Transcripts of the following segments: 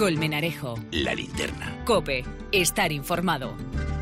Colmenarejo. La Linterna. COPE. Estar informado.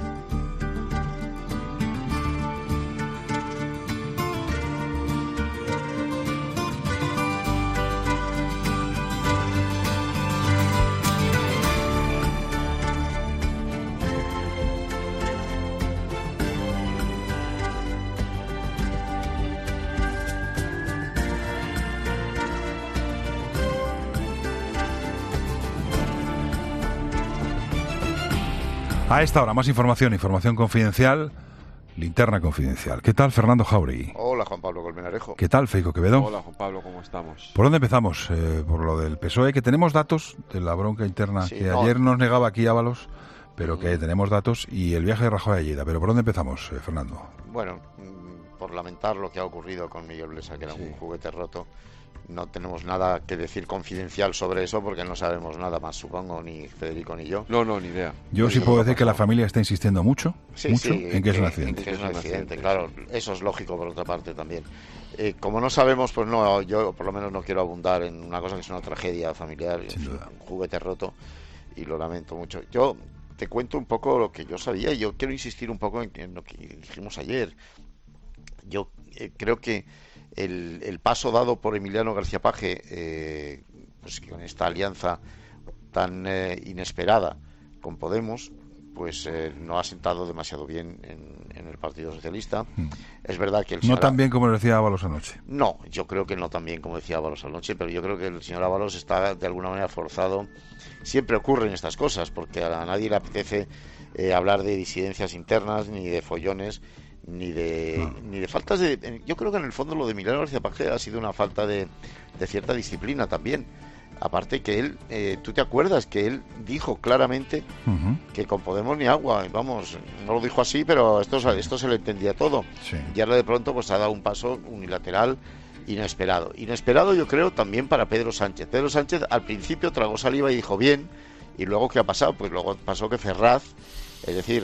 A esta hora, más información confidencial, Linterna Confidencial. ¿Qué tal, Fernando Jauregui? Hola, Juan Pablo Colmenarejo. ¿Qué tal, Feijo Quevedo? Hola, Juan Pablo, ¿cómo estamos? ¿Por dónde empezamos? Por lo del PSOE, que tenemos datos de la bronca interna, Sí, que ayer nos negaba aquí Ábalos, pero que tenemos datos, y el viaje de Rajoy a Lleida. ¿Pero por dónde empezamos, Fernando? Bueno, por lamentar lo que ha ocurrido con Miguel Blesa, que era un juguete roto, no tenemos nada que decir confidencial sobre eso porque no sabemos nada más, supongo, ni Federico ni yo. No, ni idea. Yo sí puedo decir que la familia está insistiendo mucho en que es un accidente. En que es un accidente, claro. Eso es lógico por otra parte también. Como no sabemos, pues no, yo por lo menos no quiero abundar en una cosa que es una tragedia familiar, un juguete roto, y lo lamento mucho. Yo te cuento un poco lo que yo sabía y yo quiero insistir un poco en lo que dijimos ayer. Yo creo que el paso dado por Emiliano García Paje, pues con esta alianza tan inesperada con Podemos, pues no ha sentado demasiado bien en el Partido Socialista. Es verdad que el señor... No tan bien como lo decía Ábalos anoche. No, yo creo que no tan bien como decía Ábalos anoche, pero yo creo que el señor Ábalos está de alguna manera forzado. Siempre ocurren estas cosas, porque a nadie le apetece hablar de disidencias internas, ni de follones, ni de faltas de... Yo creo que en el fondo lo de Emiliano García Paje ha sido una falta de cierta disciplina también. Aparte que él, tú te acuerdas que él dijo claramente que con Podemos ni agua, vamos, no lo dijo así, pero esto se le entendía todo. Sí. Y ahora de pronto pues ha dado un paso unilateral inesperado. Inesperado yo creo también para Pedro Sánchez. Pedro Sánchez al principio tragó saliva y dijo bien, y luego ¿qué ha pasado? Pues luego pasó que Ferraz, es decir,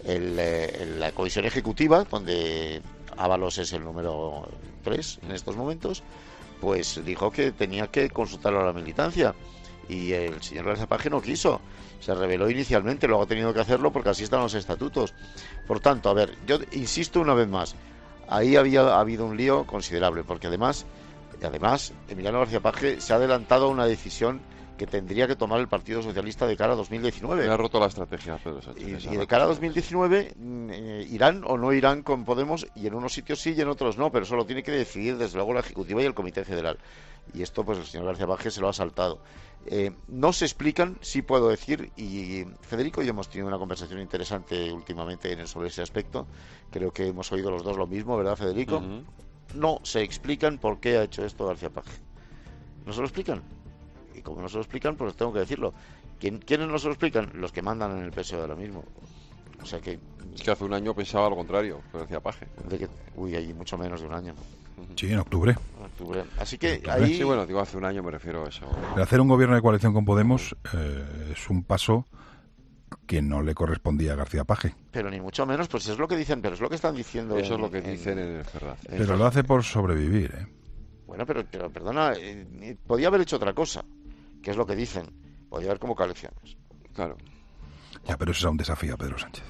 la comisión ejecutiva, donde Ábalos es el número 3 en estos momentos, pues dijo que tenía que consultarlo a la militancia, y el señor García Paje no quiso, se rebeló inicialmente, luego ha tenido que hacerlo porque así están los estatutos. Por tanto, a ver, yo insisto una vez más, ahí ha habido un lío considerable, porque además Emiliano García Paje se ha adelantado a una decisión que tendría que tomar el Partido Socialista de cara a 2019. Le ha roto la estrategia Pedro Sánchez. Y de cara a 2019 irán o no irán con Podemos, y en unos sitios sí y en otros no, pero eso lo tiene que decidir desde luego la Ejecutiva y el Comité Federal. Y esto pues el señor García Paje se lo ha saltado. No se explican, sí puedo decir, y Federico y yo hemos tenido una conversación interesante últimamente sobre ese aspecto. Creo que hemos oído los dos lo mismo, ¿verdad, Federico? No se explican por qué ha hecho esto García Paje. No se lo explican. Y como no se lo explican, pues tengo que decirlo. ¿Quiénes no se lo explican? Los que mandan en el PSOE ahora mismo. O sea que... Es que hace un año pensaba lo contrario, pero decía Paje. Hay mucho menos de un año. Sí, en octubre. Así que ahí... Sí, bueno, digo hace un año, me refiero a eso. El hacer un gobierno de coalición con Podemos es un paso que no le correspondía a García Paje. Pero ni mucho menos, pues es lo que dicen, pero es lo que están diciendo. Eso es lo que dicen en el Ferraz. Pero lo hace por sobrevivir, Bueno, pero perdona, podía haber hecho otra cosa, que es lo que dicen. Podía haber convocado elecciones. Claro. Ya, pero eso es un desafío a Pedro Sánchez.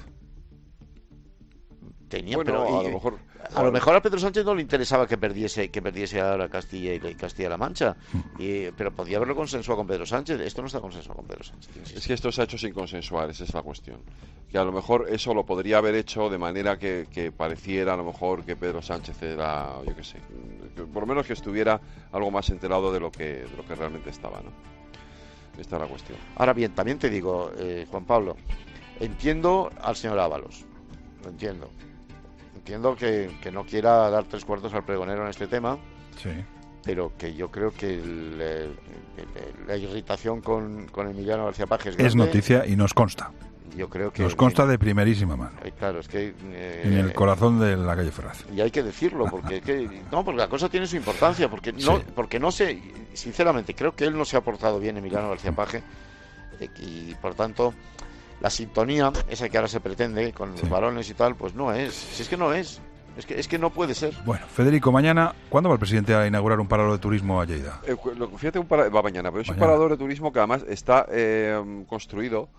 A lo mejor a Pedro Sánchez no le interesaba que perdiese ahora Castilla y Castilla-La Mancha, pero podía haberlo consensuado con Pedro Sánchez. Esto no está consensuado con Pedro Sánchez. Es que esto se ha hecho sin consensuar, esa es la cuestión. Que a lo mejor eso lo podría haber hecho de manera que pareciera a lo mejor que Pedro Sánchez era, yo qué sé, por lo menos que estuviera algo más enterado de lo que realmente estaba, ¿no? Esta es la cuestión. Ahora bien, también te digo, Juan Pablo, entiendo al señor Ábalos, lo entiendo. Entiendo que no quiera dar 3/4 al pregonero en este tema, sí, pero que yo creo que la irritación con Emiliano García Paje es noticia y nos consta. Yo creo que nos consta de primerísima mano. Claro, es que en el corazón de la calle Ferraz. Y hay que decirlo, porque porque la cosa tiene su importancia, porque no sé, sinceramente, creo que él no se ha portado bien, Emiliano García Paje, y por tanto la sintonía esa que ahora se pretende con los varones y tal, pues no es. Si es que no es. Es que no puede ser. Bueno, Federico, mañana, ¿cuándo va el presidente a inaugurar un parador de turismo a Lleida? Fíjate, va mañana, pero es un parador de turismo que además está construido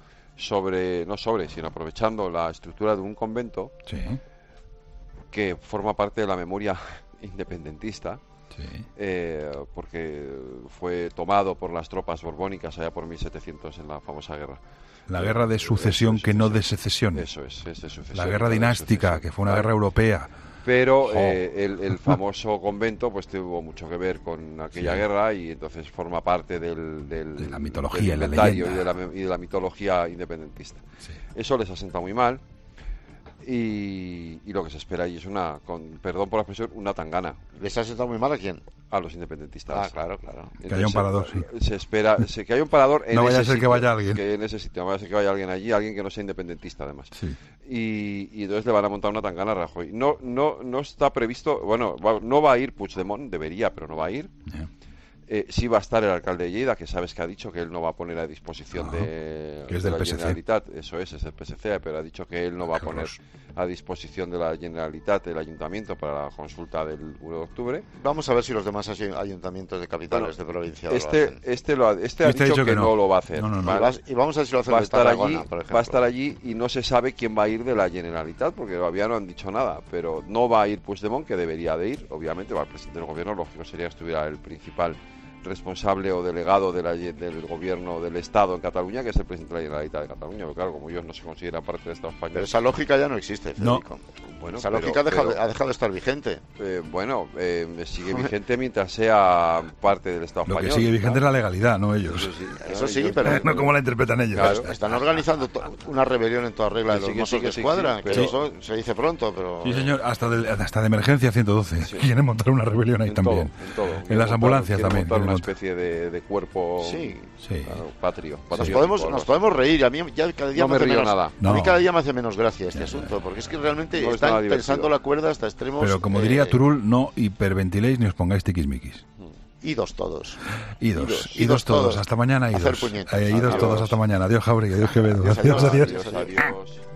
sino aprovechando la estructura de un convento que forma parte de la memoria independentista. Sí. Porque fue tomado por las tropas borbónicas allá por 1700 en la famosa guerra. La guerra de sucesión que no de secesión. Eso es de sucesión. La guerra dinástica, que fue una guerra europea. Pero el famoso convento pues tuvo mucho que ver con aquella guerra y entonces forma parte de la mitología, del inventario y de la mitología independentista. Sí. Eso les asenta muy mal. Y lo que se espera ahí es con perdón por la expresión, una tangana. ¿Les ha sentado muy mal a quién? A los independentistas. Claro. Entonces, que haya un parador, sí. Se espera que haya un parador en no vaya ese a ser sitio, que vaya alguien. Que en ese sitio, no vaya a ser que vaya alguien allí, alguien que no sea independentista además. Sí. Y entonces le van a montar una tangana a Rajoy. No está previsto, no va a ir Puigdemont, debería, pero no va a ir. Yeah. Sí va a estar el alcalde de Lleida, que sabes que ha dicho que él no va a poner a disposición de del la PSC. Generalitat, eso es el PSC, pero ha dicho que él no va a poner a disposición de la Generalitat el ayuntamiento para la consulta del 1 de octubre. Vamos a ver si los demás ayuntamientos de capitales de provincia este ha dicho que no lo va a hacer. No. Y vamos a ver si lo hacen va de Tarragona, por ejemplo. Va a estar allí y no se sabe quién va a ir de la Generalitat, porque todavía no han dicho nada, pero no va a ir Puigdemont, que debería de ir, obviamente, va el presidente del gobierno, lógico sería que estuviera el principal responsable o delegado del gobierno del Estado en Cataluña, que es el presidente de la Generalitat de Cataluña, pero claro, como ellos no se consideran parte del Estado español. Pero esa lógica ya no existe, Federico. Bueno, esa lógica ha dejado de estar vigente. Sigue vigente mientras sea parte del Estado español. Lo que sigue vigente es la legalidad, no ellos. Eso sí, pero no como la interpretan ellos. Claro. Están organizando una rebelión en toda regla de los Mossos de Escuadra, que eso se dice pronto, pero... Sí, señor, hasta de emergencia 112. Sí. Quieren montar una rebelión ahí también. En las ambulancias también. Una especie de cuerpo patrio. Nos podemos reír. A mí ya cada día no me río nada. A mí cada día me hace menos gracia este asunto, porque es que realmente están tensando la cuerda hasta extremos. Pero como diría Turul, no hiperventiléis ni os pongáis tiquismiquis. Idos todos. Idos todos. Hasta mañana, idos. Hacer puñetas. Idos todos hasta mañana. Adiós, Jauregui. Adiós, Quevedo. Adiós.